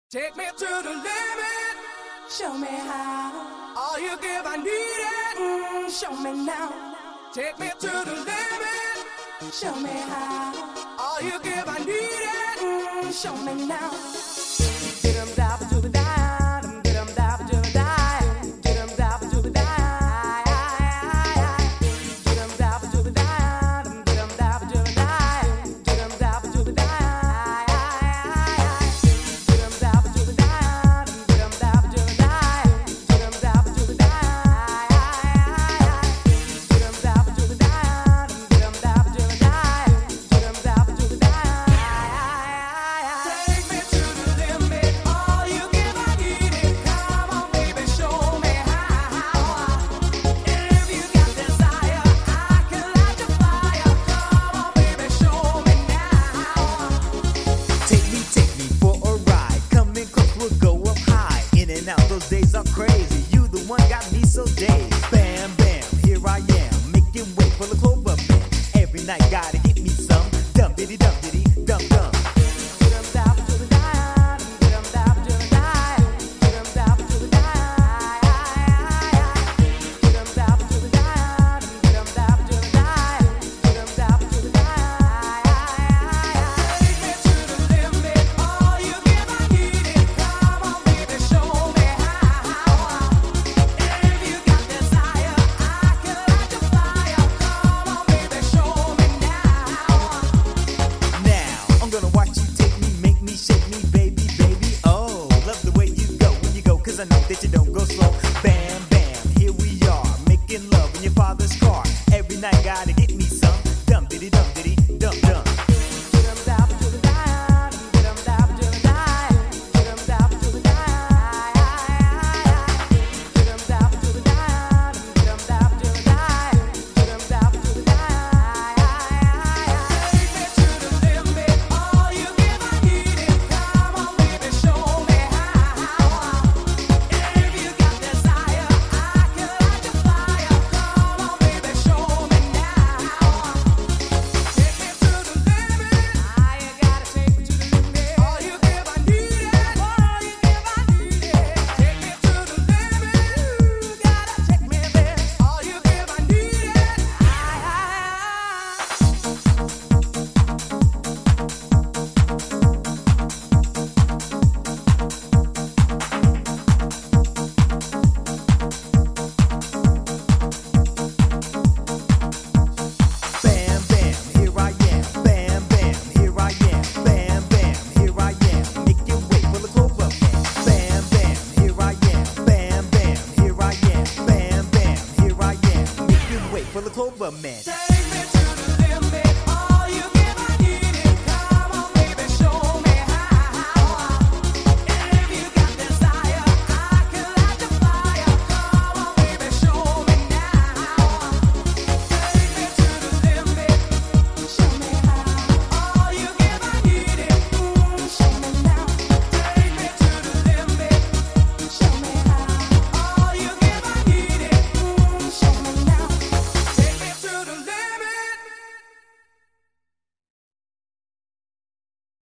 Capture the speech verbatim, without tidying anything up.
Take me to the limit, show me how. All you give, I need it, mm, show me now. Take me to the limit, show me how. All you give, I need it, mm, show me now. Get 'em down to the dime, get 'em down to the dime, get 'em down to the dime. Get 'em down to the dime, get 'em down to the dime, get 'em down to the dime. Those days are crazy. You the one got me so dazed. Bam, bam, here I am, making way for the Clover Man. Every night gotta get me some dum diddy dum diddy dum dum. Get 'em down to the dime, get 'em down to the dime, get 'em down to the dime. Get 'em down to the dime, get 'em down to the dime, get 'em down to the dime. Take me to the limit, all you give, I need it. Come on, baby, show me. I know that you don't go slow. Bam, bam, here we are, making love in your father's car. Every night gotta get me some dum diddy dum diddy dum dum. Get 'em down to the dime, get 'em down to the dime, get 'em down to the dime. Get 'em down to the dime, get 'em down to the dime, get 'em down to the dime. Take me to the limit, all you give, I need it. Come on, baby, show me how. For the Clover Man.